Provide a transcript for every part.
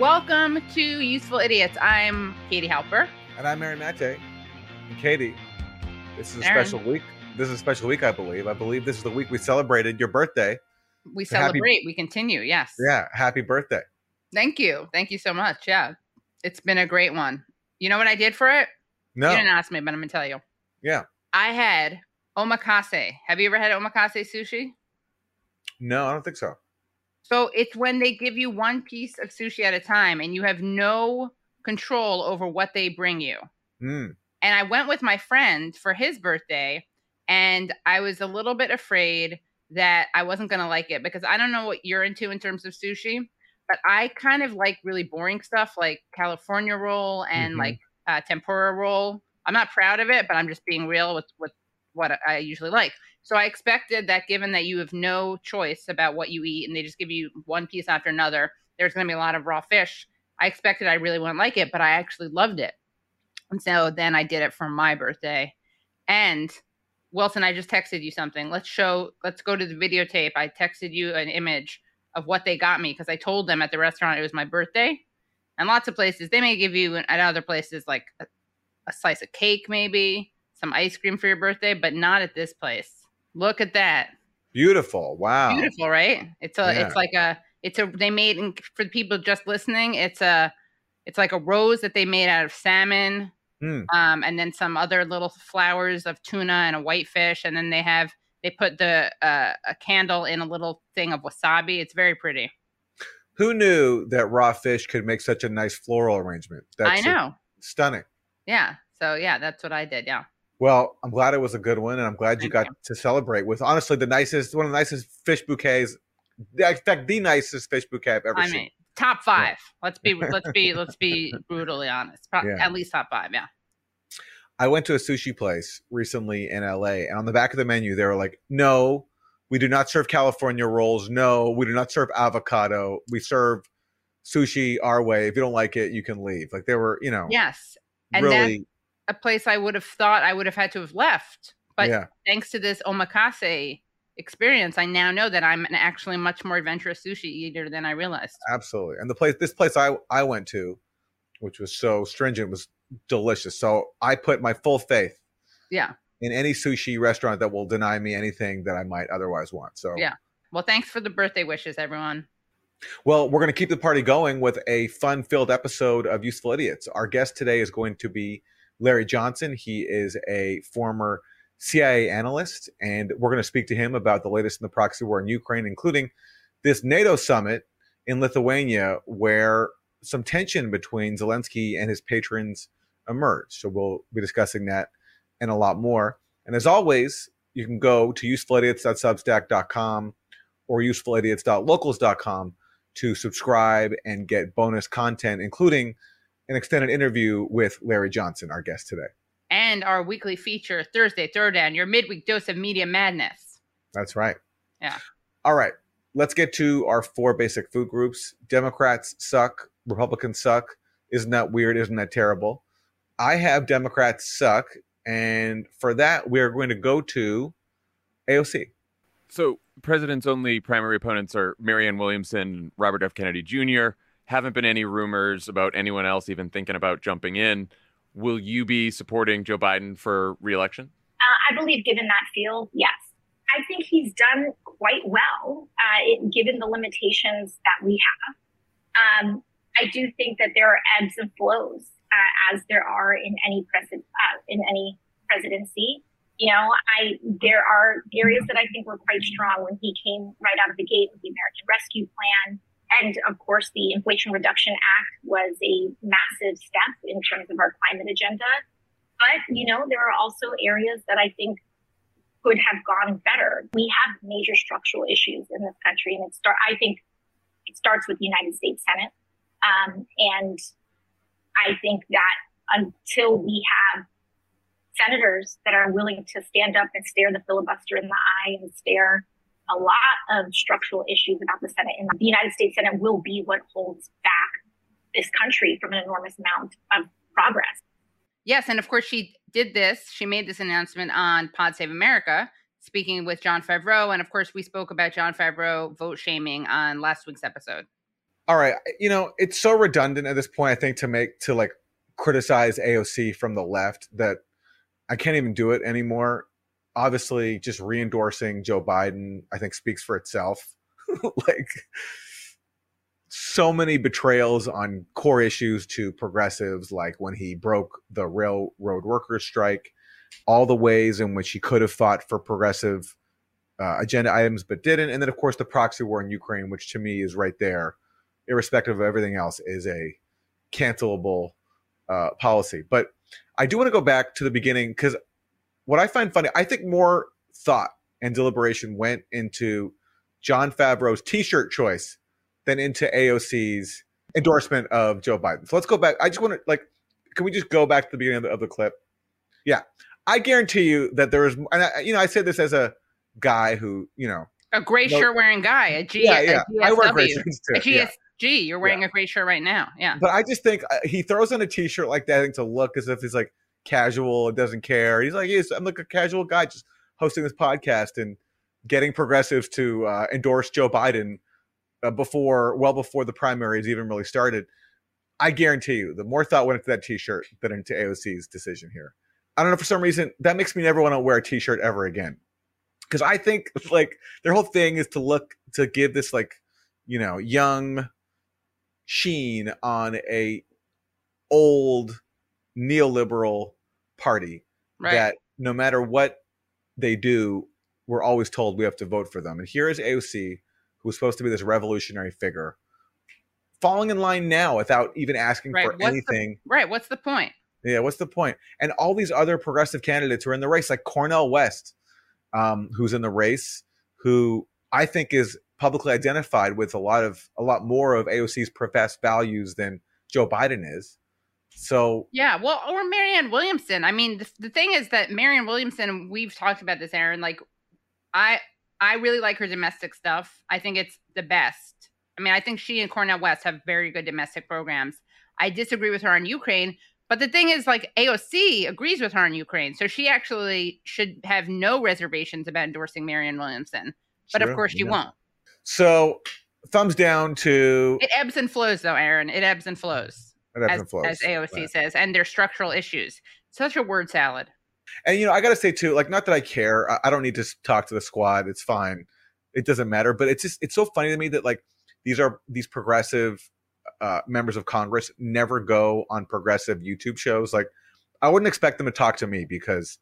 Welcome to Useful Idiots. I'm Katie Halper. And I'm Aaron Mate. And Katie, this is a special week. This is a special week, I believe. I believe this is the week we celebrated your birthday. We celebrate. We continue. Yes. Yeah. Happy birthday. Thank you. Thank you so much. Yeah. It's been a great one. You know what I did for it? No. You didn't ask me, but I'm going to tell you. Yeah. I had omakase. Have you ever had omakase sushi? No, I don't think so. So it's when they give you one piece of sushi at a time and you have no control over what they bring you. And I went with my friend for his birthday, and I was a little bit afraid that I wasn't going to like it because I don't know what you're into in terms of sushi, but I kind of like really boring stuff like California roll and like tempura roll. I'm not proud of it, but I'm just being real with what I usually like. So I expected that given that you have no choice about what you eat and they just give you one piece after another, there's going to be a lot of raw fish. I expected I really wouldn't like it, but I actually loved it. And so then I did it for my birthday. And Wilson, I just texted you something. Let's go to the videotape. I texted you an image of what they got me because I told them at the restaurant it was my birthday. And lots of places, they may give you at other places like a slice of cake maybe, some ice cream for your birthday, but not at this place. Look at that. Beautiful. Wow. Beautiful, right? They made, for the people just listening, it's like a rose that they made out of salmon. And then some other little flowers of tuna and a whitefish. And then they put a candle in a little thing of wasabi. It's very pretty. Who knew that raw fish could make such a nice floral arrangement? I know. Stunning. Yeah. So yeah, that's what I did. Yeah. Well, I'm glad it was a good one, and I'm glad you got to celebrate with honestly one of the nicest fish bouquets. In fact, the nicest fish bouquet I've ever seen. Top 5. Yeah. Let's be brutally honest. At least top 5. Yeah. I went to a sushi place recently in LA, and on the back of the menu, they were like, "No, we do not serve California rolls. No, we do not serve avocado. We serve sushi our way. If you don't like it, you can leave." Like they were, Yes, and really. That's a place I would have thought I would have had to have left. But thanks to this omakase experience, I now know that I'm an actually much more adventurous sushi eater than I realized. Absolutely. And this place I went to, which was so stringent, was delicious. So I put my full faith in any sushi restaurant that will deny me anything that I might otherwise want. So well, thanks for the birthday wishes, everyone. Well, we're going to keep the party going with a fun-filled episode of Useful Idiots. Our guest today is going to be Larry Johnson. He is a former CIA analyst, and we're going to speak to him about the latest in the proxy war in Ukraine, including this NATO summit in Lithuania, where some tension between Zelensky and his patrons emerged. So we'll be discussing that and a lot more. And as always, you can go to usefulidiots.substack.com or usefulidiots.locals.com to subscribe and get bonus content, including an extended interview with Larry Johnson, our guest today. And our weekly feature, Thursday Throwdown, your midweek dose of media madness. That's right. Yeah. All right. Let's get to our 4 basic food groups. Democrats suck. Republicans suck. Isn't that weird? Isn't that terrible? I have Democrats suck. And for that, we are going to go to AOC. So the president's only primary opponents are Marianne Williamson and Robert F. Kennedy Jr. Haven't been any rumors about anyone else even thinking about jumping in. Will you be supporting Joe Biden for re-election? I believe given that field, yes. I think he's done quite well, given the limitations that we have. I do think that there are ebbs and flows, as there are in any presidency. There are areas that I think were quite strong when he came right out of the gate with the American Rescue Plan. And of course, the Inflation Reduction Act was a massive step in terms of our climate agenda. But, there are also areas that I think could have gone better. We have major structural issues in this country, and I think it starts with the United States Senate. And I think that until we have senators that are willing to stand up and stare the filibuster in the eye and stare a lot of structural issues about the Senate, and the United States Senate will be what holds back this country from an enormous amount of progress. Yes, and of course she did this. She made this announcement on Pod Save America, speaking with Jon Favreau. And of course, we spoke about Jon Favreau vote shaming on last week's episode. All right. You know, it's so redundant at this point, I think, to criticize AOC from the left that I can't even do it anymore. Obviously, just re-endorsing Joe Biden, I think, speaks for itself. Like, so many betrayals on core issues to progressives, like when he broke the railroad workers strike, all the ways in which he could have fought for progressive agenda items but didn't. And then, of course, the proxy war in Ukraine, which to me is right there, irrespective of everything else, is a cancelable policy. But I do want to go back to the beginning, because what I find funny, I think more thought and deliberation went into Jon Favreau's T-shirt choice than into AOC's endorsement of Joe Biden. So let's go back. I just want to, can we just go back to the beginning of the clip? Yeah. I guarantee you that there is, and I say this as a guy who, a gray shirt wearing guy, a G, yeah. I wear gray GSW, shirts too. a GSG. You're wearing a gray shirt right now. Yeah. But I just think he throws on a T-shirt like that, I think, to look as if he's like casual and doesn't care. He's like, I'm like a casual guy just hosting this podcast and getting progressives to endorse Joe Biden well before the primaries even really started. I guarantee you, the more thought went into that T-shirt than into AOC's decision here. I don't know, for some reason, that makes me never want to wear a T-shirt ever again. Because I think, their whole thing is to give this, young sheen on a old neoliberal party, right, that no matter what they do, we're always told we have to vote for them. And here is AOC, who was supposed to be this revolutionary figure, falling in line now without even asking for anything. What's the point? Yeah, what's the point? And all these other progressive candidates who are in the race, like Cornel West, who's in the race, who I think is publicly identified with a lot more of AOC's professed values than Joe Biden is. So yeah, well, or Marianne Williamson. I mean, the thing is that Marianne Williamson, we've talked about this, Aaron. I really like her domestic stuff. I think it's the best. I mean, I think she and Cornel West have very good domestic programs. I disagree with her on Ukraine. But the thing is, AOC agrees with her on Ukraine. So she actually should have no reservations about endorsing Marianne Williamson. But of course she won't. So thumbs down to... It ebbs and flows, though, Aaron. It ebbs and flows. As AOC says. And there's structural issues. Such a word salad. And, I got to say, too, not that I care. I don't need to talk to the squad. It's fine. It doesn't matter. But it's so funny to me that, these progressive members of Congress never go on progressive YouTube shows. I wouldn't expect them to talk to me because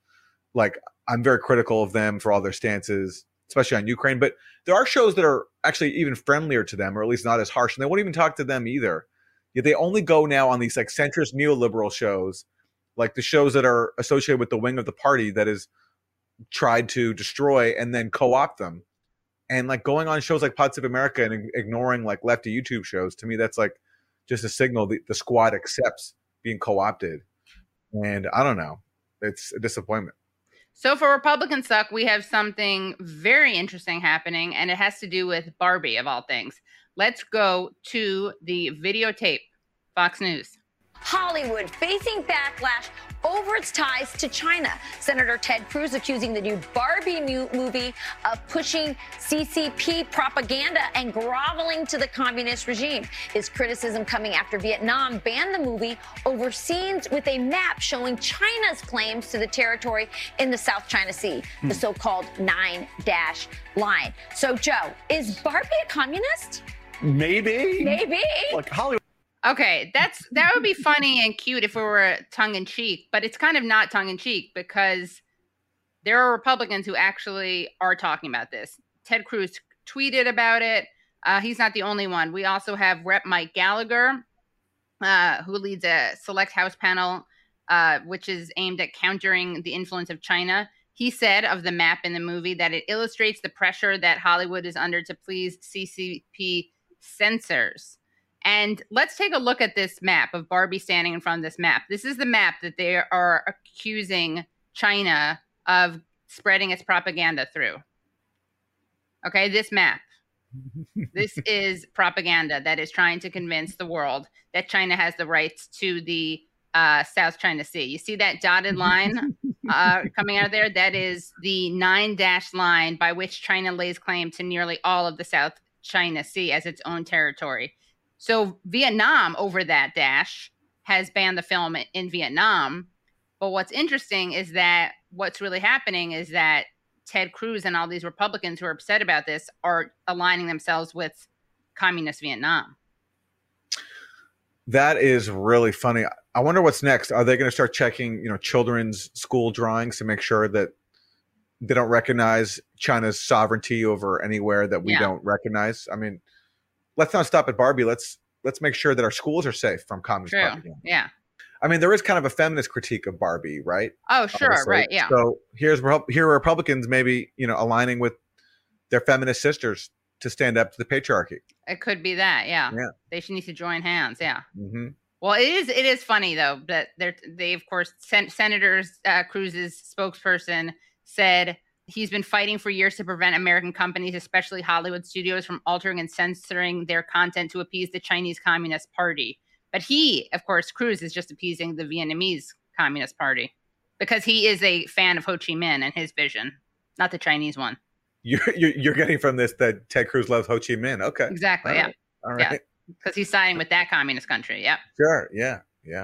I'm very critical of them for all their stances, especially on Ukraine. But there are shows that are actually even friendlier to them, or at least not as harsh, and they won't even talk to them either. Yet they only go now on these centrist neoliberal shows, like the shows that are associated with the wing of the party that is tried to destroy and then co-opt them. And going on shows like Pod Save America and ignoring lefty YouTube shows, to me, that's just a signal that the squad accepts being co-opted. And I don't know. It's a disappointment. So for Republican Suck, we have something very interesting happening, and it has to do with Barbie, of all things. Let's go to the videotape. Fox News. Hollywood facing backlash over its ties to China. Senator Ted Cruz accusing the new Barbie movie of pushing CCP propaganda and groveling to the communist regime. His criticism coming after Vietnam banned the movie over scenes with a map showing China's claims to the territory in the South China Sea, the so-called 9-dash line. So, Joe, is Barbie a communist? Maybe. Hollywood. Okay, that would be funny and cute if it were tongue-in-cheek, but it's kind of not tongue-in-cheek because there are Republicans who actually are talking about this. Ted Cruz tweeted about it. He's not the only one. We also have Rep. Mike Gallagher, who leads a select House panel, which is aimed at countering the influence of China. He said of the map in the movie that it illustrates the pressure that Hollywood is under to please CCP censors. And let's take a look at this map of Barbie standing in front of this map. This is the map that they are accusing China of spreading its propaganda through. Okay, this map. This is propaganda that is trying to convince the world that China has the rights to the South China Sea. You see that dotted line coming out of there? That is the 9-dash line by which China lays claim to nearly all of the South China Sea as its own territory. So Vietnam, over that dash, has banned the film in Vietnam. But what's interesting is that what's really happening is that Ted Cruz and all these Republicans who are upset about this are aligning themselves with communist Vietnam. That is really funny. I wonder what's next. Are they going to start checking, children's school drawings to make sure that they don't recognize China's sovereignty over anywhere that we don't recognize? I mean, let's not stop at Barbie. Let's make sure that our schools are safe from communist propaganda. Yeah. I mean, there is kind of a feminist critique of Barbie, right? Oh, sure, obviously. Right, yeah. So here are Republicans maybe, aligning with their feminist sisters to stand up to the patriarchy. It could be that, yeah. They should need to join hands, yeah. Mm-hmm. Well, it is funny though that they of course Senator Cruz's spokesperson said he's been fighting for years to prevent American companies, especially Hollywood studios, from altering and censoring their content to appease the Chinese Communist Party. But he, of course, Cruz is just appeasing the Vietnamese Communist Party because he is a fan of Ho Chi Minh and his vision, not the Chinese one. You're getting from this that Ted Cruz loves Ho Chi Minh. Okay. Exactly. All yeah. Right. All right. Because he's siding with that communist country. Yep. Sure. Yeah.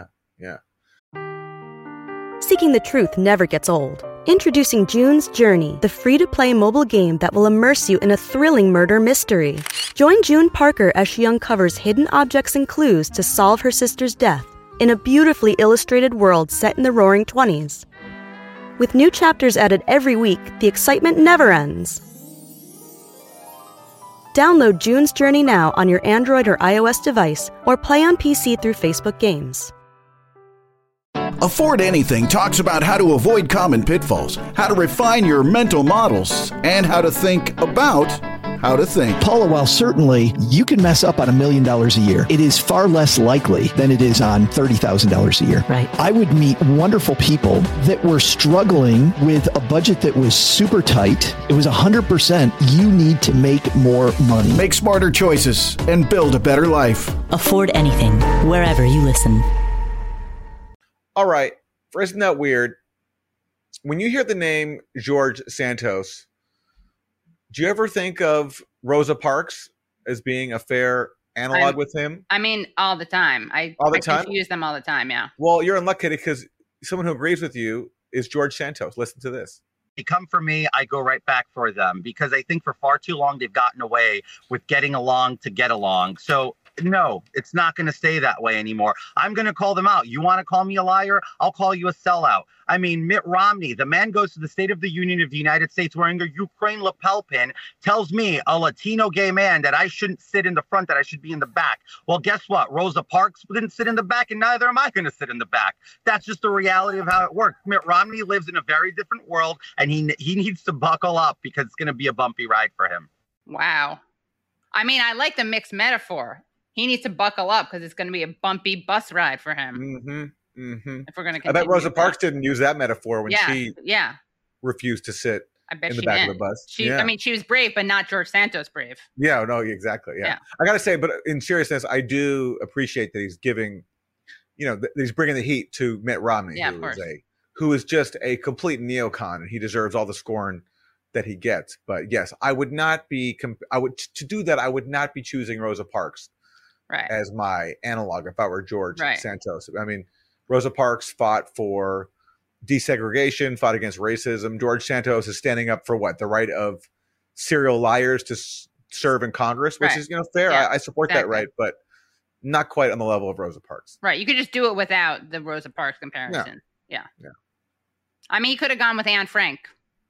Seeking the truth never gets old. Introducing June's Journey, the free-to-play mobile game that will immerse you in a thrilling murder mystery. Join June Parker as she uncovers hidden objects and clues to solve her sister's death in a beautifully illustrated world set in the Roaring '20s. With new chapters added every week, the excitement never ends. Download June's Journey now on your Android or iOS device or play on PC through Facebook Games. Afford Anything talks about how to avoid common pitfalls, how to refine your mental models, and how to think about how to think. Paula, while certainly you can mess up on $1 million a year, it is far less likely than it is on $30,000 a year. Right. I would meet wonderful people that were struggling with a budget that was super tight. It was 100%. You need to make more money. Make smarter choices and build a better life. Afford Anything, wherever you listen. All right. Isn't that weird? When you hear the name George Santos, do you ever think of Rosa Parks as being a fair analog with him? I mean, all the time. I confuse them all the time, yeah. Well, you're in luck, Kitty, because someone who agrees with you is George Santos. Listen to this. They come for me, I go right back for them, because I think for far too long they've gotten away with getting along to get along. So no, it's not going to stay that way anymore. I'm going to call them out. You want to call me a liar? I'll call you a sellout. I mean, Mitt Romney, the man goes to the State of the Union of the United States wearing a Ukraine lapel pin, tells me, a Latino gay man, that I shouldn't sit in the front, that I should be in the back. Well, guess what? Rosa Parks didn't sit in the back, and neither am I going to sit in the back. That's just the reality of how it works. Mitt Romney lives in a very different world, and he needs to buckle up because it's going to be a bumpy ride for him. Wow. I mean, I like the mixed metaphor. He needs to buckle up because it's going to be a bumpy bus ride for him. Mm-hmm. Mm-hmm. If we're going to, I bet Rosa Parks didn't use that metaphor when she yeah refused to sit in the back of the bus. I mean, she was brave, but not George Santos brave. Yeah, no, exactly. Yeah. I got to say, but in seriousness, I do appreciate that he's giving, he's bringing the heat to Mitt Romney, who is just a complete neocon, and he deserves all the scorn that he gets. But yes, I would not be choosing Rosa Parks as my analog if I were George Santos. I mean, Rosa Parks fought for desegregation, fought against racism. George Santos is standing up for the right of serial liars to serve in Congress, which is fair. I support that right, but not quite on the level of Rosa Parks. Right. You could just do it without the Rosa Parks comparison. Yeah. I mean, you could have gone with Anne Frank.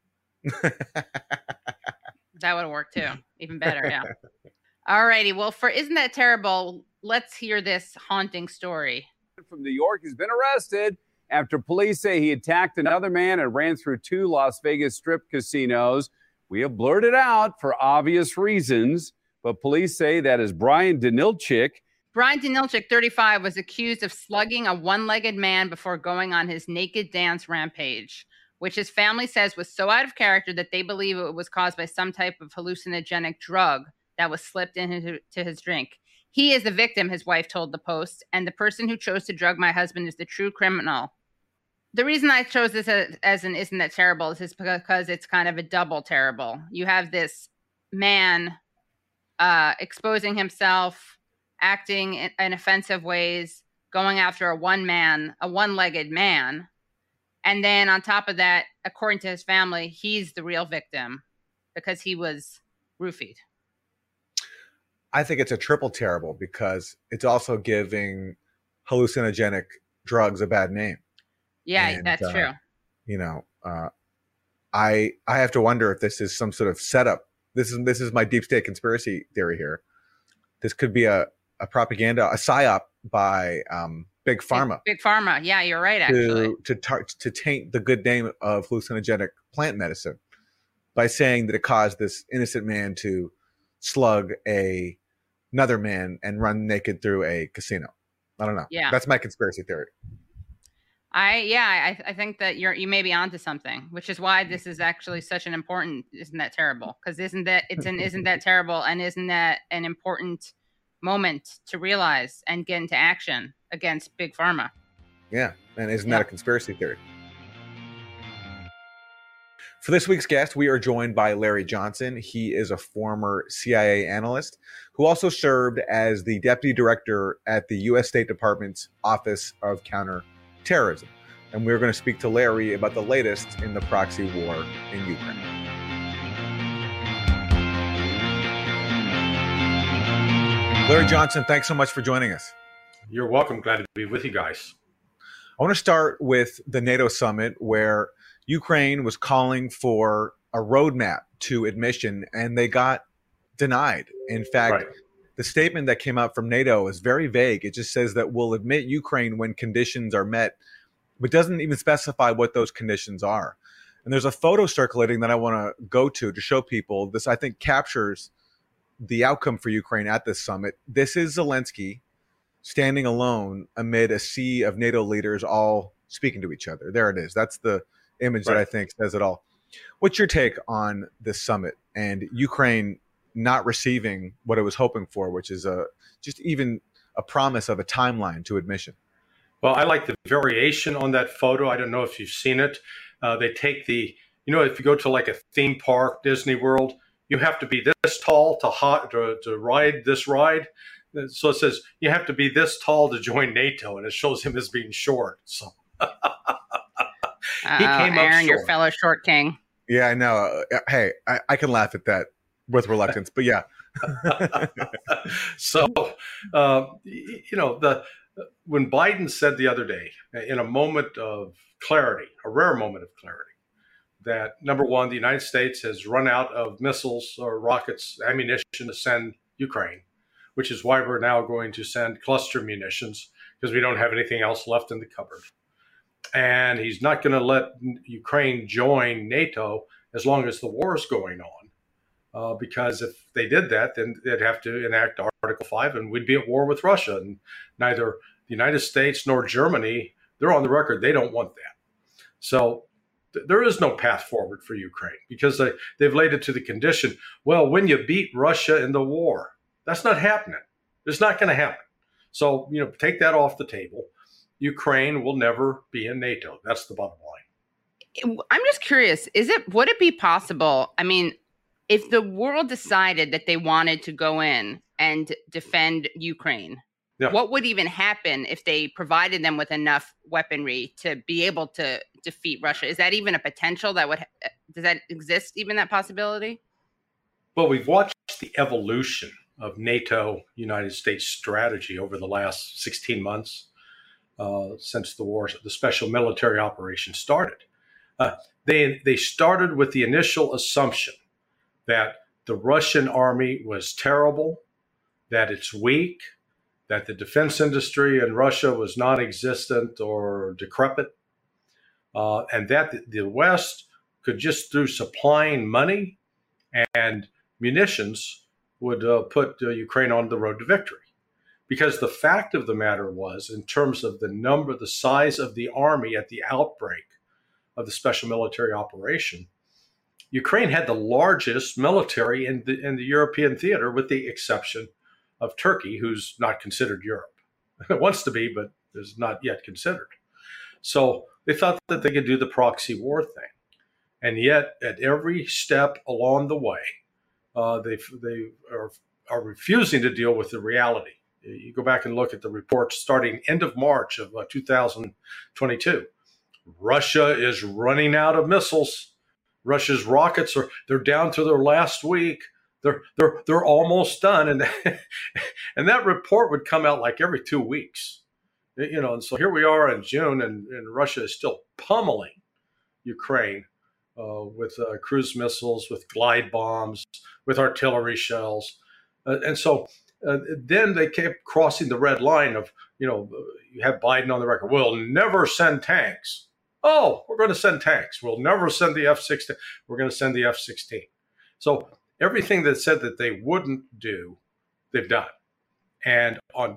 That would have worked too. Even better. Yeah. All righty. Well, Isn't That Terrible? Let's hear this haunting story. From New York has been arrested after police say he attacked another man and ran through 2 Las Vegas strip casinos. We have blurred it out for obvious reasons, but police say that is Brian Danilchik. Brian Danilchik, 35, was accused of slugging a one-legged man before going on his naked dance rampage, which his family says was so out of character that they believe it was caused by some type of hallucinogenic drug that was slipped into his drink. He is the victim, his wife told the Post, and the person who chose to drug my husband is the true criminal. The reason I chose this as an Isn't That Terrible is because it's kind of a double terrible. You have this man exposing himself acting in offensive ways, going after a one-legged man. And then on top of that, according to his family, he's the real victim because he was roofied. I think it's a triple terrible because it's also giving hallucinogenic drugs a bad name. Yeah, and, that's true. I have to wonder if this is some sort of setup. This is my deep state conspiracy theory here. This could be a propaganda, a psyop by Big Pharma. Big Pharma. Yeah, you're right, actually. To taint the good name of hallucinogenic plant medicine by saying that it caused this innocent man to slug another man and run naked through a casino. I don't know. Yeah. That's my conspiracy theory. I think that you may be onto something, which is why this is actually such an important. Isn't that terrible? Because isn't that terrible, and isn't that an important moment to realize and get into action against Big Pharma? Yeah, and isn't that a conspiracy theory? For this week's guest, we are joined by Larry Johnson. He is a former CIA analyst who also served as the deputy director at the U.S. State Department's Office of Counterterrorism. And we're going to speak to Larry about the latest in the proxy war in Ukraine. Larry Johnson, thanks so much for joining us. You're welcome. Glad to be with you guys. I want to start with the NATO summit where Ukraine was calling for a roadmap to admission, and they got denied. In fact, the statement that came out from NATO is very vague. It just says that we'll admit Ukraine when conditions are met, but doesn't even specify what those conditions are. And there's a photo circulating that I want to go to show people. This, I think, captures the outcome for Ukraine at this summit. This is Zelensky standing alone amid a sea of NATO leaders all speaking to each other. There it is. That's the image that I think says it all. What's your take on this summit and Ukraine not receiving what it was hoping for, which is just even a promise of a timeline to admission? Well, I like the variation on that photo. I don't know if you've seen it. They take if you go to like a theme park, Disney World, you have to be this tall to ride this ride. So it says you have to be this tall to join NATO, and it shows him as being short. So. He came up Aaron, your fellow short king. Yeah, I know. Hey, I can laugh at that with reluctance, but yeah. So, when Biden said the other day, in a moment of clarity, a rare moment of clarity, that number one, the United States has run out of missiles or rockets, ammunition to send Ukraine, which is why we're now going to send cluster munitions because we don't have anything else left in the cupboard. And he's not going to let Ukraine join NATO as long as the war is going on, because if they did that, then they'd have to enact Article 5 and we'd be at war with Russia. And neither the United States nor Germany, they're on the record, they don't want that. So there is no path forward for Ukraine because they've laid it to the condition, well, when you beat Russia in the war, that's not happening. It's not going to happen. So, take that off the table. Ukraine will never be in NATO. That's the bottom line. I'm just curious, would it be possible? I mean, if the world decided that they wanted to go in and defend Ukraine, what would even happen if they provided them with enough weaponry to be able to defeat Russia? Is that even a potential does that exist, even that possibility? Well, we've watched the evolution of NATO United States strategy over the last 16 months. Since the special military operation started. They started with the initial assumption that the Russian army was terrible, that it's weak, that the defense industry in Russia was non-existent or decrepit, and that the West could just through supplying money and munitions would put Ukraine on the road to victory. Because the fact of the matter was, in terms of the size of the army at the outbreak of the special military operation, Ukraine had the largest military in the European theater, with the exception of Turkey, who's not considered Europe. It wants to be, but is not yet considered. So they thought that they could do the proxy war thing. And yet, at every step along the way, they are refusing to deal with the reality You go back and look at the reports starting end of March of 2022. Russia is running out of missiles. Russia's rockets they're down to their last week. They're almost done, and and that report would come out like every 2 weeks. And so here we are in June, and Russia is still pummeling Ukraine with cruise missiles, with glide bombs, with artillery shells, and so. Then they kept crossing the red line of, you have Biden on the record, we'll never send tanks. Oh, we're going to send tanks. We'll never send the F-16. We're going to send the F-16. So everything that said that they wouldn't do, they've done. And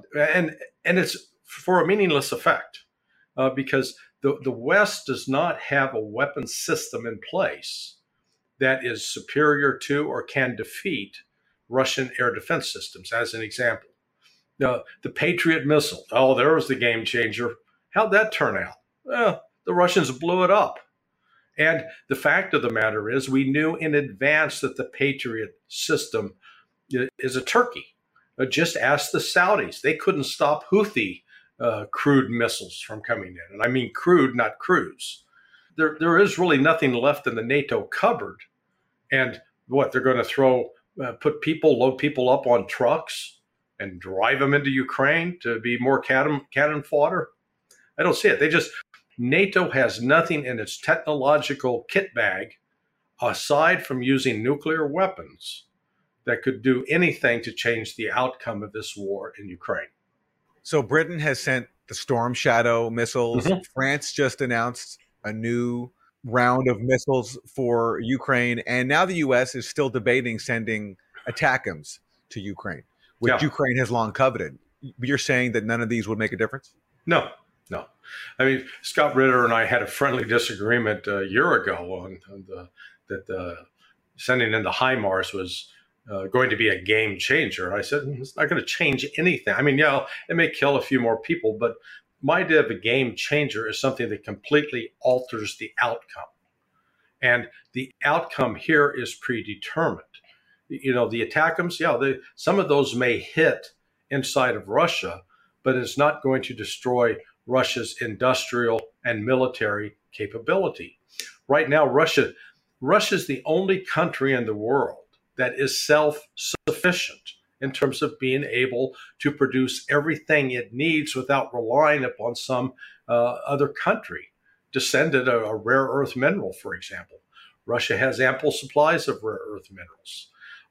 it's for a meaningless effect because the West does not have a weapon system in place that is superior to or can defeat Russian air defense systems, as an example. The Patriot missile, there was the game changer. How'd that turn out? Well, the Russians blew it up. And the fact of the matter is we knew in advance that the Patriot system is a turkey. Just ask the Saudis. They couldn't stop Houthi crude missiles from coming in. And I mean crude, not cruise. There is really nothing left in the NATO cupboard. And they're going to load people up on trucks and drive them into Ukraine to be more cannon fodder? I don't see it. NATO has nothing in its technological kit bag aside from using nuclear weapons that could do anything to change the outcome of this war in Ukraine. So Britain has sent the Storm Shadow missiles. Mm-hmm. France just announced a new round of missiles for Ukraine, and now the U.S. is still debating sending ATACMS to Ukraine, which Ukraine has long coveted. You're saying that none of these would make a difference? No. I mean, Scott Ritter and I had a friendly disagreement a year ago that sending in the HIMARS was going to be a game changer. I said, it's not going to change anything. I mean, it may kill a few more people, but my idea of a game changer is something that completely alters the outcome. And the outcome here is predetermined. The ATACMS, some of those may hit inside of Russia, but it's not going to destroy Russia's industrial and military capability. Right now, Russia's the only country in the world that is self-sufficient in terms of being able to produce everything it needs without relying upon some other country to send it a rare earth mineral, for example. Russia has ample supplies of rare earth minerals,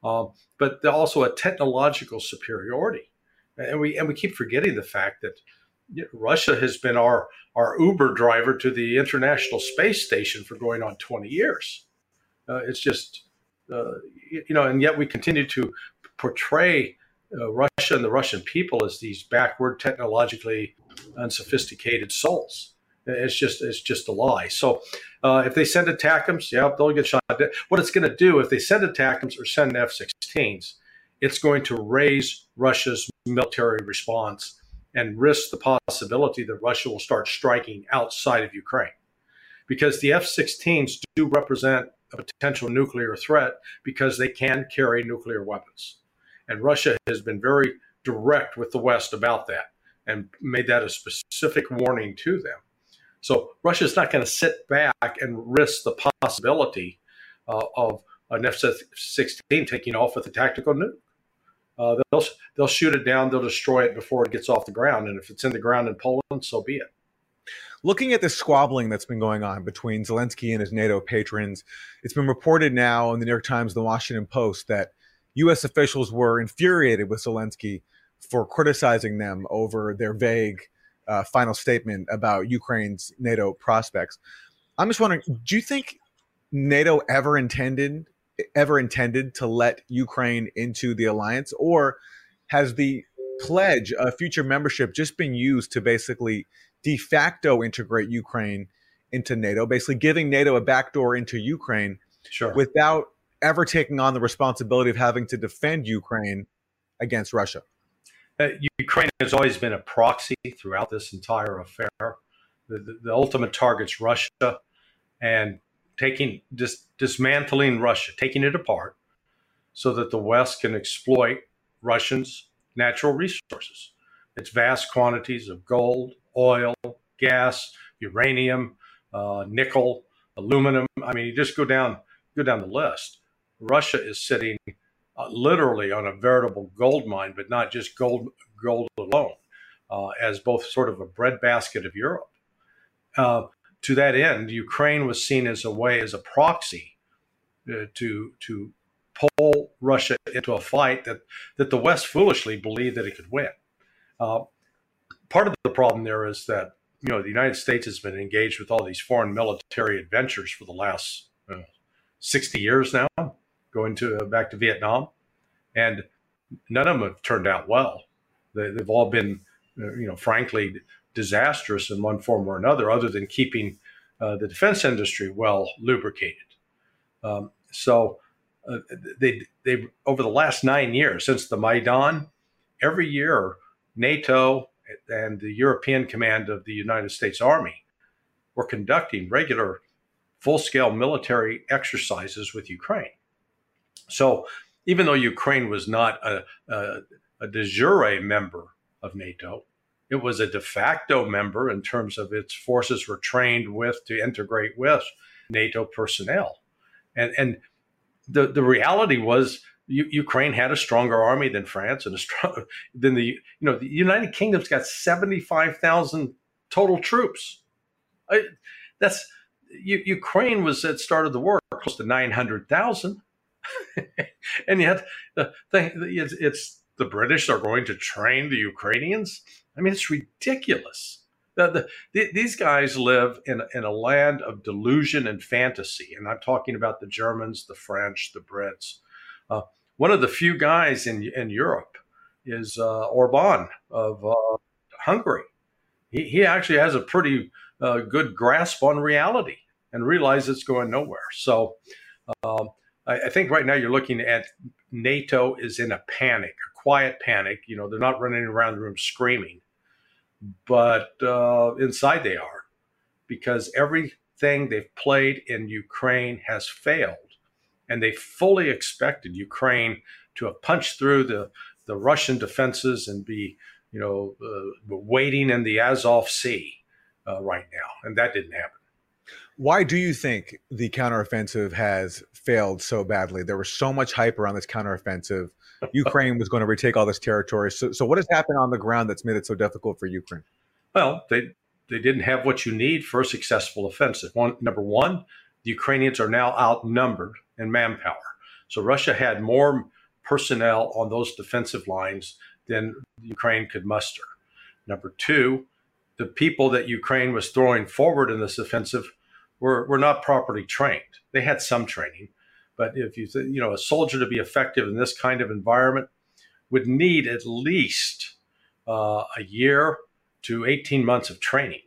but also a technological superiority. And we keep forgetting the fact that Russia has been our Uber driver to the International Space Station for going on 20 years. It's just, and yet we continue to portray Russia and the Russian people as these backward, technologically unsophisticated souls. It's just a lie. So if they send ATACMS, they'll get shot dead. What it's going to do if they send ATACMS or send F-16s, it's going to raise Russia's military response and risk the possibility that Russia will start striking outside of Ukraine. Because the F-16s do represent a potential nuclear threat because they can carry nuclear weapons. And Russia has been very direct with the West about that and made that a specific warning to them. So Russia's not going to sit back and risk the possibility of an F-16 taking off with a tactical nuke. They'll shoot it down, they'll destroy it before it gets off the ground. And if it's in the ground in Poland, so be it. Looking at the squabbling that's been going on between Zelensky and his NATO patrons, it's been reported now in the New York Times, the Washington Post, that U.S. officials were infuriated with Zelensky for criticizing them over their vague final statement about Ukraine's NATO prospects. I'm just wondering, do you think NATO ever intended to let Ukraine into the alliance, or has the pledge of future membership just been used to basically de facto integrate Ukraine into NATO, basically giving NATO a backdoor into Ukraine without ever taking on the responsibility of having to defend Ukraine against Russia? Ukraine has always been a proxy throughout this entire affair. The ultimate target's Russia, and dismantling Russia, taking it apart so that the West can exploit Russians natural resources. It's vast quantities of gold, oil, gas, uranium, nickel, aluminum. I mean, you just go down the list. Russia is sitting literally on a veritable gold mine, but not just gold alone, as both sort of a breadbasket of Europe. To that end, Ukraine was seen as a proxy to pull Russia into a fight that the West foolishly believed that it could win. Part of the problem there is that the United States has been engaged with all these foreign military adventures for the last 60 years now, going back to Vietnam, and none of them have turned out well. They've all been, frankly, disastrous in one form or another, other than keeping the defense industry well lubricated. They over the last 9 years since the Maidan, every year NATO and the European Command of the United States Army were conducting regular full-scale military exercises with Ukraine. So even though Ukraine was not a de jure member of NATO, it was a de facto member in terms of its forces were trained to integrate with NATO personnel. And the reality was Ukraine had a stronger army than France and the United Kingdom's got 75,000 total troops. Ukraine was at the start of the war close to 900,000. And yet it's the British are going to train the Ukrainians. I mean, it's ridiculous. These guys live in a land of delusion and fantasy. And I'm talking about the Germans, the French, the Brits. One of the few guys in Europe is Orban of Hungary. He actually has a pretty good grasp on reality and realizes it's going nowhere. So I think right now you're looking at NATO is in a panic, a quiet panic. They're not running around the room screaming, but inside they are, because everything they've played in Ukraine has failed. And they fully expected Ukraine to have punched through the Russian defenses and be, waiting in the Azov Sea right now. And that didn't happen. Why do you think the counteroffensive has failed so badly? There was so much hype around this counteroffensive. Ukraine was going to retake all this territory. So what has happened on the ground that's made it so difficult for Ukraine? Well, they didn't have what you need for a successful offensive. Number one, the Ukrainians are now outnumbered in manpower. So Russia had more personnel on those defensive lines than Ukraine could muster. Number two, the people that Ukraine was throwing forward in this offensive were not properly trained. They had some training, but if a soldier to be effective in this kind of environment would need at least a year to 18 months of training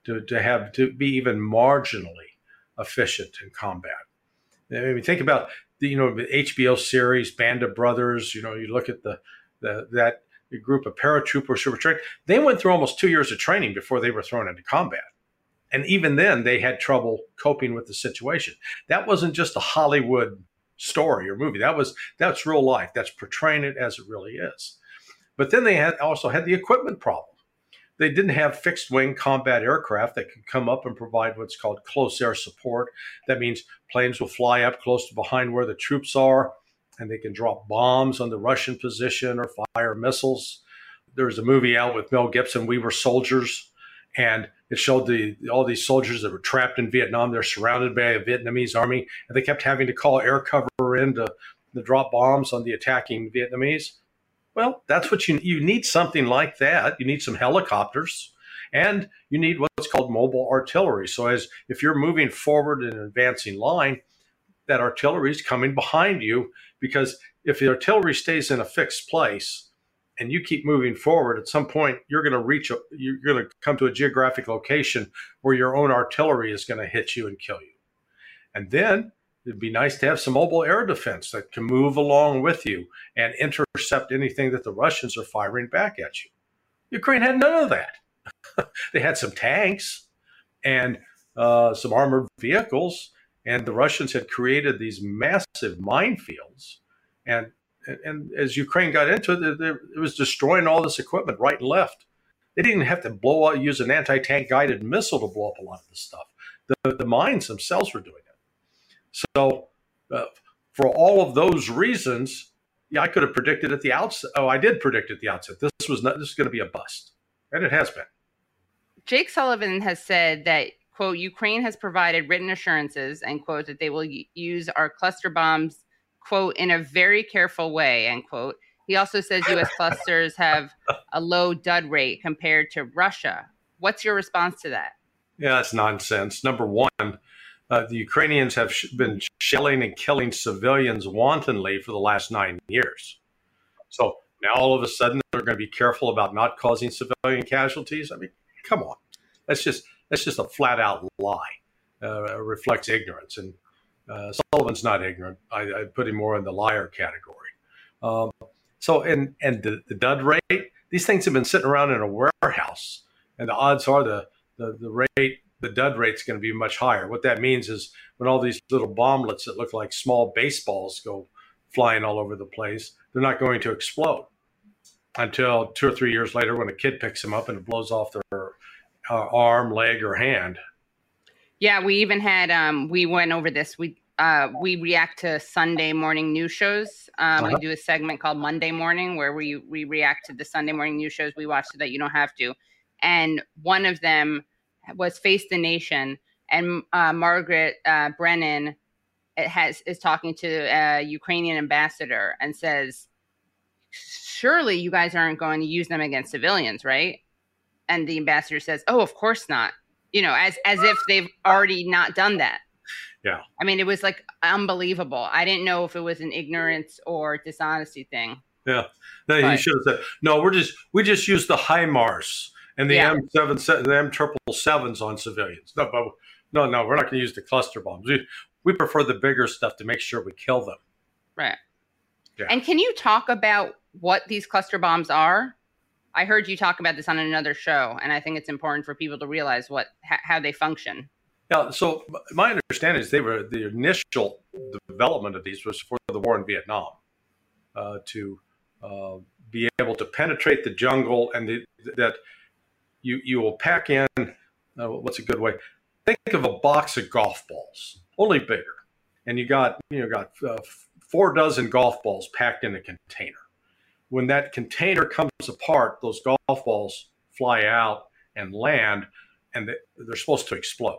to be even marginally efficient in combat. I mean, think about the HBO series Band of Brothers. You look at that group of paratroopers who were trained. They went through almost 2 years of training before they were thrown into combat. And even then, they had trouble coping with the situation. That wasn't just a Hollywood story or movie. That's real life. That's portraying it as it really is. But then they also had the equipment problem. They didn't have fixed-wing combat aircraft that could come up and provide what's called close air support. That means planes will fly up close to behind where the troops are, and they can drop bombs on the Russian position or fire missiles. There was a movie out with Mel Gibson, We Were Soldiers, and it showed all these soldiers that were trapped in Vietnam. They're surrounded by a Vietnamese army, and they kept having to call air cover in to drop bombs on the attacking Vietnamese. Well, that's what you need, something like that. You need some helicopters, and you need what's called mobile artillery. So if you're moving forward in an advancing line, that artillery is coming behind you, because if the artillery stays in a fixed place and you keep moving forward, at some point you're going to come to a geographic location where your own artillery is going to hit you and kill you. And then it'd be nice to have some mobile air defense that can move along with you and intercept anything that the Russians are firing back at you. Ukraine had none of that. They had some tanks and some armored vehicles, and the Russians had created these massive minefields. And and as Ukraine got into it, it was destroying all this equipment right and left. They didn't have to use an anti-tank guided missile to blow up a lot of this stuff. The mines themselves were doing it. So for all of those reasons, yeah, I could have predicted at the outset. Oh, I did predict at the outset this is going to be a bust, and it has been. Jake Sullivan has said that, quote, Ukraine has provided written assurances, end quote, that they will use our cluster bombs, quote, in a very careful way, end quote. He also says U.S. clusters have a low dud rate compared to Russia. What's your response to that? Yeah, that's nonsense. Number one, the Ukrainians have been shelling and killing civilians wantonly for the last 9 years. So now all of a sudden they're going to be careful about not causing civilian casualties. I mean, come on. That's just a flat out lie. It reflects ignorance. And Sullivan's not ignorant. I put him more in the liar category. So the dud rate, these things have been sitting around in a warehouse, and the odds are the dud rate's going to be much higher. What that means is when all these little bomblets that look like small baseballs go flying all over the place, they're not going to explode until 2 or 3 years later when a kid picks them up and it blows off their arm, leg, or hand. Yeah, we even had we went over this. We react to Sunday morning news shows. We do a segment called Monday Morning where we react to the Sunday morning news shows we watch so that you don't have to. And one of them was Face the Nation, and Margaret Brennan is talking to a Ukrainian ambassador and says, surely you guys aren't going to use them against civilians, right? And the ambassador says, oh, of course not. You know, as if they've already not done that. Yeah. I mean, it was like unbelievable. I didn't know if it was an ignorance or dishonesty thing. Yeah. No, you should have said, no, we just use the HIMARS and the M777s on civilians. No, we're not going to use the cluster bombs. We prefer the bigger stuff to make sure we kill them. Right. Yeah. And can you talk about what these cluster bombs are? I heard you talk about this on another show, and I think it's important for people to realize how they function. Yeah, so my understanding is the initial development of these was for the war in Vietnam, to be able to penetrate the jungle, and that you will pack in, what's a good way? Think of a box of golf balls, only bigger, and you got 4 dozen golf balls packed in a container. When that container comes apart, those golf balls fly out and land, and they're supposed to explode.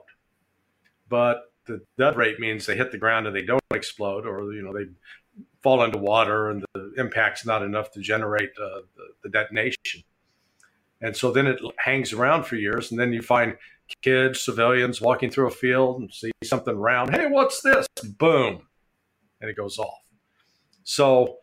But the dud rate means they hit the ground and they don't explode, or they fall into water and the impact's not enough to generate the detonation. And so then it hangs around for years, and then you find kids, civilians walking through a field and see something round. Hey, what's this? Boom, and it goes off. So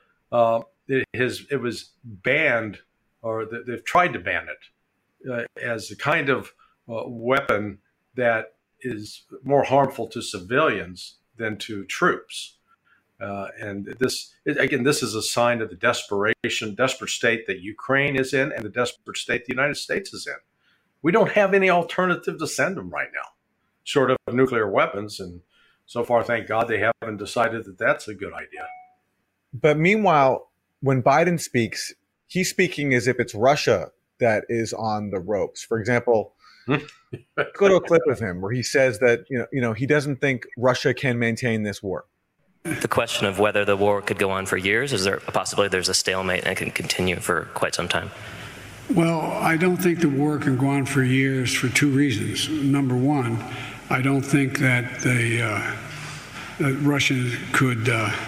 it was banned, or they've tried to ban it as a kind of weapon that is more harmful to civilians than to troops. And this is a sign of the desperate state that Ukraine is in and the desperate state the United States is in. We don't have any alternative to send them right now, short of nuclear weapons. And so far, thank God, they haven't decided that that's a good idea. But meanwhile, when Biden speaks, he's speaking as if it's Russia that is on the ropes. For example, go to a clip of him where he says that he doesn't think Russia can maintain this war. The question of whether the war could go on for years, is there a possibility there's a stalemate and it can continue for quite some time? Well, I don't think the war can go on for years for 2 reasons. Number one, I don't think that that Russia could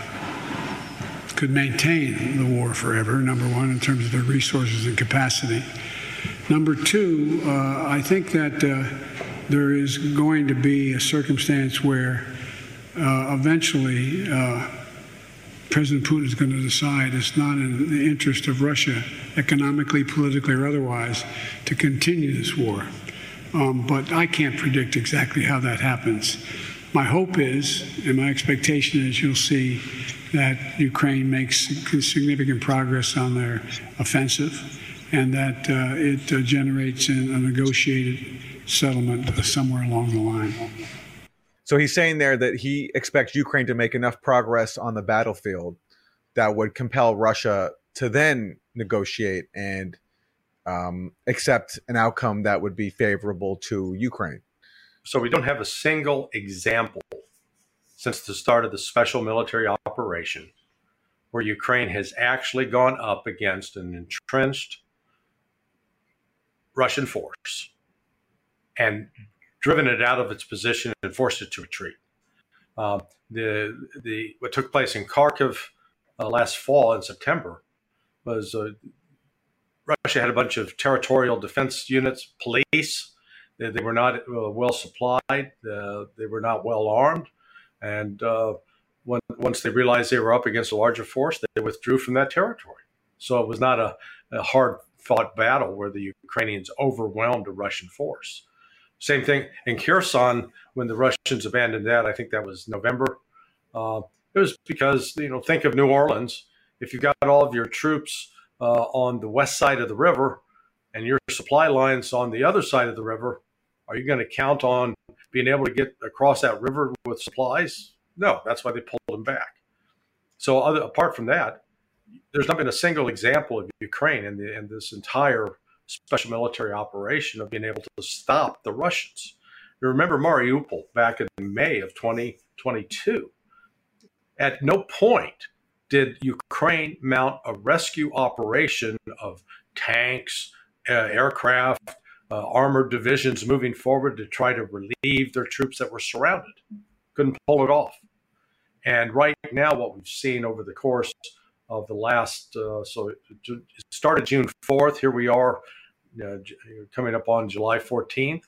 maintain the war forever, number one, in terms of their resources and capacity. Number two, I think that there is going to be a circumstance where eventually President Putin is going to decide it's not in the interest of Russia, economically, politically, or otherwise, to continue this war. But I can't predict exactly how that happens. My hope is, and my expectation is, you'll see that Ukraine makes significant progress on their offensive, and that it generates a negotiated settlement somewhere along the line. So he's saying there that he expects Ukraine to make enough progress on the battlefield that would compel Russia to then negotiate and accept an outcome that would be favorable to Ukraine? So we don't have a single example since the start of the special military operation where Ukraine has actually gone up against an entrenched Russian force and driven it out of its position and forced it to retreat. What took place in Kharkiv last fall in September was Russia had a bunch of territorial defense units, police. They were not well supplied. They were not well armed. And once they realized they were up against a larger force, they withdrew from that territory. So it was not a hard-fought battle where the Ukrainians overwhelmed a Russian force. Same thing in Kherson when the Russians abandoned that. I think that was November. It was because, think of New Orleans. If you've got all of your troops on the west side of the river and your supply lines on the other side of the river, are you going to count on being able to get across that river with supplies? No, that's why they pulled them back. So apart from that, there's not been a single example of Ukraine in this entire special military operation of being able to stop the Russians. You remember Mariupol back in May of 2022. At no point did Ukraine mount a rescue operation of tanks, aircraft, armored divisions moving forward to try to relieve their troops that were surrounded. Couldn't pull it off. And right now, what we've seen over the course of the last, so it started June 4th. Here we are coming up on July 14th.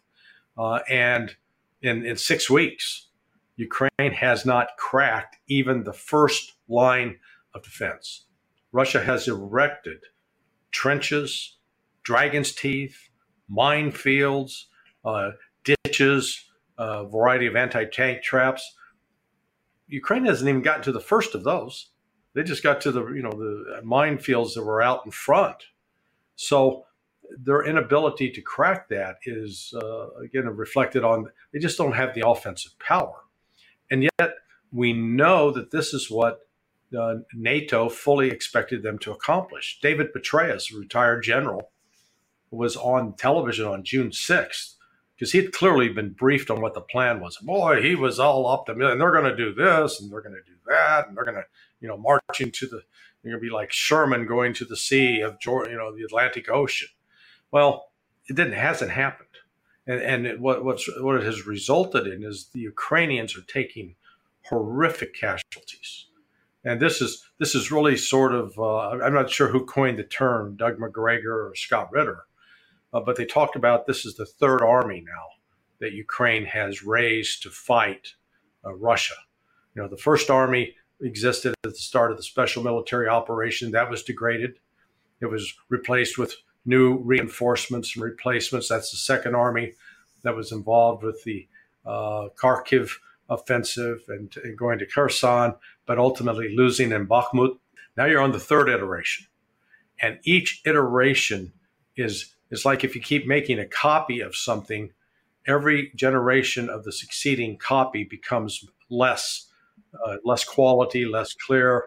And in 6 weeks, Ukraine has not cracked even the first line of defense. Russia has erected trenches, dragon's teeth, minefields, ditches, a variety of anti-tank traps. Ukraine hasn't even gotten to the first of those. They just got to the minefields that were out in front. So their inability to crack that is, again, reflected on, they just don't have the offensive power. And yet we know that this is what NATO fully expected them to accomplish. David Petraeus, a retired general, was on television on June 6th because he had clearly been briefed on what the plan was. Boy, he was all optimistic, and they're going to do this, and they're going to do that, and they're going to, march into they're going to be like Sherman going to the sea of, the Atlantic Ocean. Well, hasn't happened. And what it has resulted in is the Ukrainians are taking horrific casualties. And this is really sort of, I'm not sure who coined the term, Doug McGregor or Scott Ritter, but they talked about this is the third army now that Ukraine has raised to fight Russia. The first army existed at the start of the special military operation. That was degraded. It was replaced with new reinforcements and replacements. That's the second army that was involved with the Kharkiv offensive and going to Kherson, but ultimately losing in Bakhmut. Now you're on the third iteration. And each iteration is like if you keep making a copy of something, every generation of the succeeding copy becomes less quality, less clear,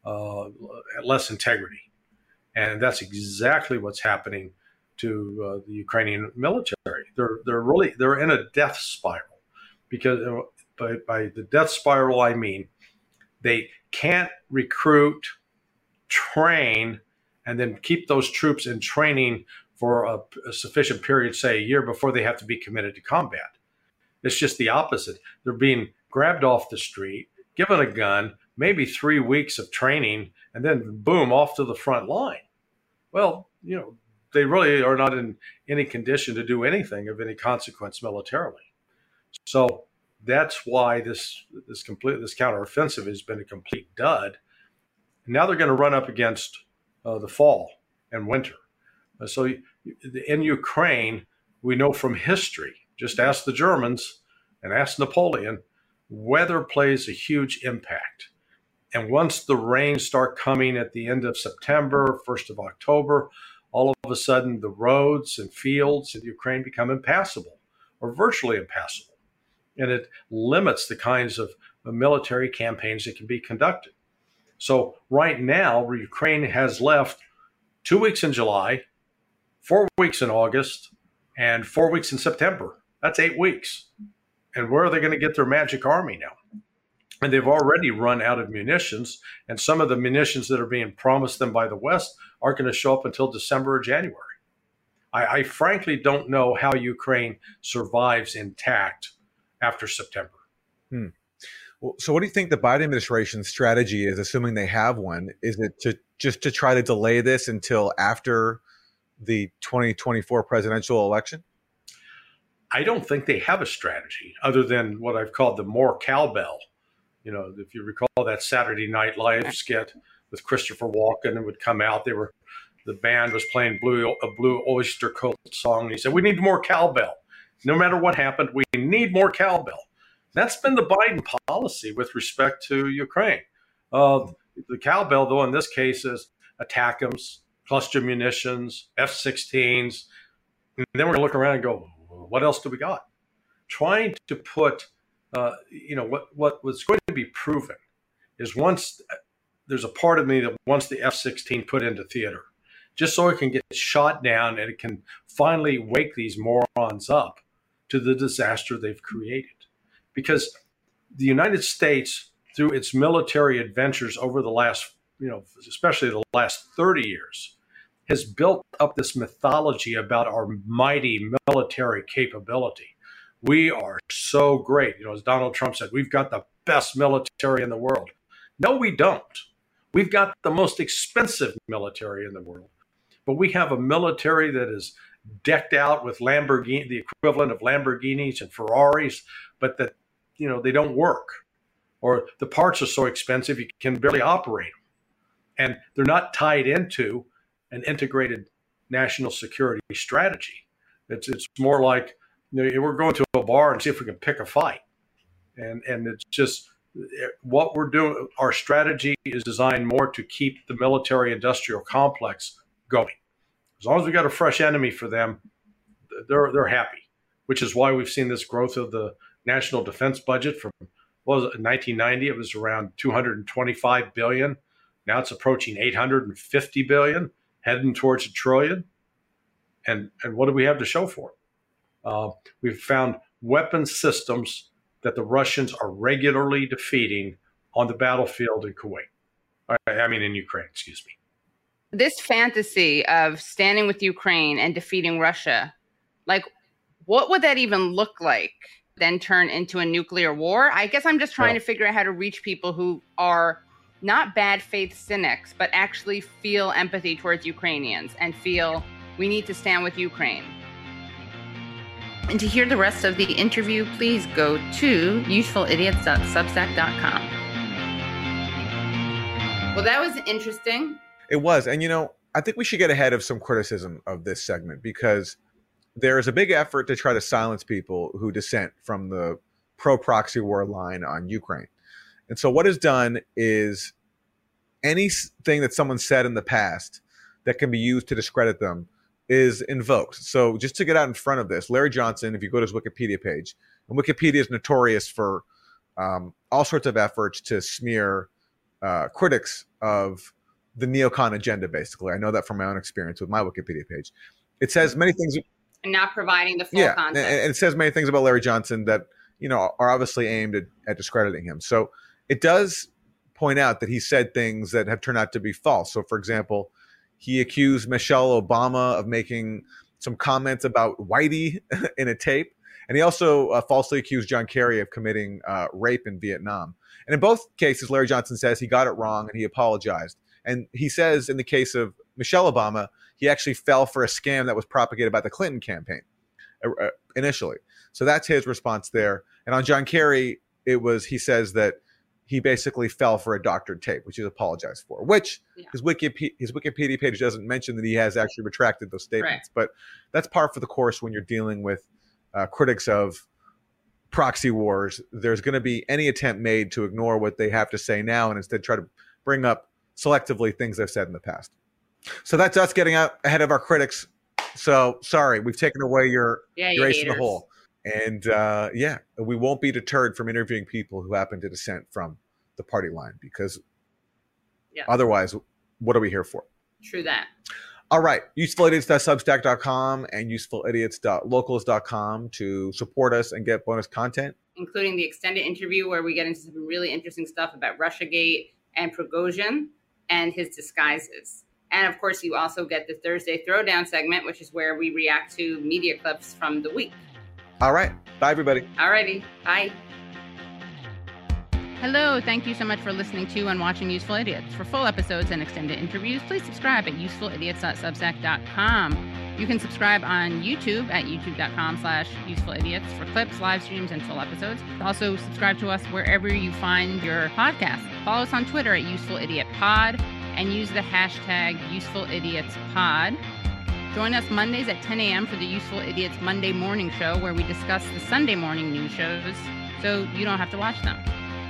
less integrity. And that's exactly what's happening to the Ukrainian military. They're in a death spiral, because by the death spiral I mean they can't recruit, train, and then keep those troops in training for a sufficient period, say a year, before they have to be committed to combat. It's just the opposite. They're being grabbed off the street, given a gun, maybe 3 weeks of training, and then boom, off to the front line. Well, they really are not in any condition to do anything of any consequence militarily. So that's why this counteroffensive has been a complete dud. Now they're going to run up against the fall and winter. So in Ukraine, we know from history, just ask the Germans and ask Napoleon, weather plays a huge impact. And once the rains start coming at the end of September, 1st of October, all of a sudden the roads and fields in Ukraine become impassable or virtually impassable. And it limits the kinds of military campaigns that can be conducted. So right now, Ukraine has left 2 weeks in July, 4 weeks in August, and 4 weeks in September. That's 8 weeks. And where are they going to get their magic army now? And they've already run out of munitions. And some of the munitions that are being promised them by the West aren't going to show up until December or January. I frankly don't know how Ukraine survives intact after September. Well, so what do you think the Biden administration's strategy is, assuming they have one? Is it to try to delay this until after the 2024 presidential election? I don't think they have a strategy other than what I've called the more cowbell. You know, if you recall that Saturday Night Live skit with Christopher Walken, it would come out. The band was playing a Blue Oyster Cult song. And he said, "We need more cowbell. No matter what happened, we need more cowbell." That's been the Biden policy with respect to Ukraine. The cowbell, though, in this case is ATACMS, cluster munitions, F-16s. And then we're going to look around and go, what else do we got? Trying to put, what was going to be proven is once there's a part of me that wants the F-16 put into theater, just so it can get shot down and it can finally wake these morons up to the disaster they've created. Because the United States, through its military adventures over the last, especially the last 30 years, has built up this mythology about our mighty military capability. We are so great. As Donald Trump said, we've got the best military in the world. No, we don't. We've got the most expensive military in the world. But we have a military that is decked out with Lamborghini, the equivalent of Lamborghinis and Ferraris, but that, they don't work. Or the parts are so expensive you can barely operate them. And they're not tied into an integrated national security strategy. It's more like, we're going to a bar and see if we can pick a fight. And it's just what we're doing. Our strategy is designed more to keep the military industrial complex going. As long as we got a fresh enemy for them, they're happy, which is why we've seen this growth of the national defense budget from, what was it, in 1990, it was around $225 billion. Now it's approaching $850 billion, heading towards $1 trillion. And what do we have to show for it? We've found weapon systems that the Russians are regularly defeating on the battlefield in Kuwait. In Ukraine, excuse me. This fantasy of standing with Ukraine and defeating Russia, what would that even look like? Then turn into a nuclear war? I guess I'm just trying to figure out how to reach people who are not bad faith cynics, but actually feel empathy towards Ukrainians and feel we need to stand with Ukraine. And to hear the rest of the interview, please go to usefulidiots.substack.com. Well, that was interesting. It was. And, I think we should get ahead of some criticism of this segment because there is a big effort to try to silence people who dissent from the pro-proxy war line on Ukraine. And so what is done is anything that someone said in the past that can be used to discredit them is invoked. So just to get out in front of this, Larry Johnson, if you go to his Wikipedia page, and Wikipedia is notorious for all sorts of efforts to smear critics of the neocon agenda, basically. I know that from my own experience with my Wikipedia page. It says many things. And not providing the full context. And it says many things about Larry Johnson that, are obviously aimed at discrediting him. So it does point out that he said things that have turned out to be false. So, for example, he accused Michelle Obama of making some comments about Whitey in a tape. And he also falsely accused John Kerry of committing rape in Vietnam. And in both cases, Larry Johnson says he got it wrong and he apologized. And he says in the case of Michelle Obama, he actually fell for a scam that was propagated by the Clinton campaign initially. So that's his response there. And on John Kerry, he says that he basically fell for a doctored tape, which he's apologized for, which his Wikipedia page doesn't mention that he has actually retracted those statements. Right. But that's par for the course when you're dealing with critics of proxy wars. There's going to be any attempt made to ignore what they have to say now and instead try to bring up selectively things they've said in the past. So that's us getting out ahead of our critics. So sorry, we've taken away your ace in the hole. And we won't be deterred from interviewing people who happen to dissent from the party line because Yes. Otherwise, what are we here for? True that. All right. UsefulIdiots.substack.com and UsefulIdiots.locals.com to support us and get bonus content. Including the extended interview where we get into some really interesting stuff about Russiagate and Prigozhin and his disguises. And of course, you also get the Thursday Throwdown segment, which is where we react to media clips from the week. All right. Bye, everybody. All righty. Bye. Hello. Thank you so much for listening to and watching Useful Idiots. For full episodes and extended interviews, please subscribe at usefulidiots.substack.com. You can subscribe on YouTube at youtube.com/usefulidiots for clips, live streams, and full episodes. Also, subscribe to us wherever you find your podcast. Follow us on Twitter at UsefulIdiotPod and use the hashtag UsefulIdiotsPod. Join us Mondays at 10 a.m. for the Useful Idiots Monday Morning Show, where we discuss the Sunday morning news shows so you don't have to watch them.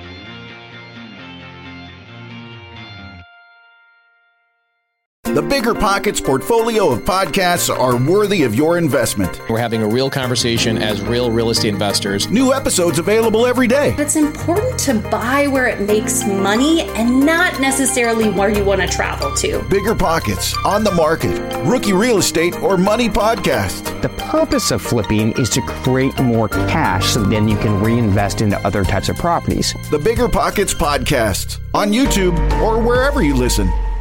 The Bigger Pockets portfolio of podcasts are worthy of your investment. We're having a real conversation as real estate investors. New episodes available every day. It's important to buy where it makes money and not necessarily where you want to travel to. Bigger Pockets, On the Market, Rookie Real Estate, or Money Podcast. The purpose of flipping is to create more cash so then you can reinvest into other types of properties. The Bigger Pockets Podcast on YouTube or wherever you listen.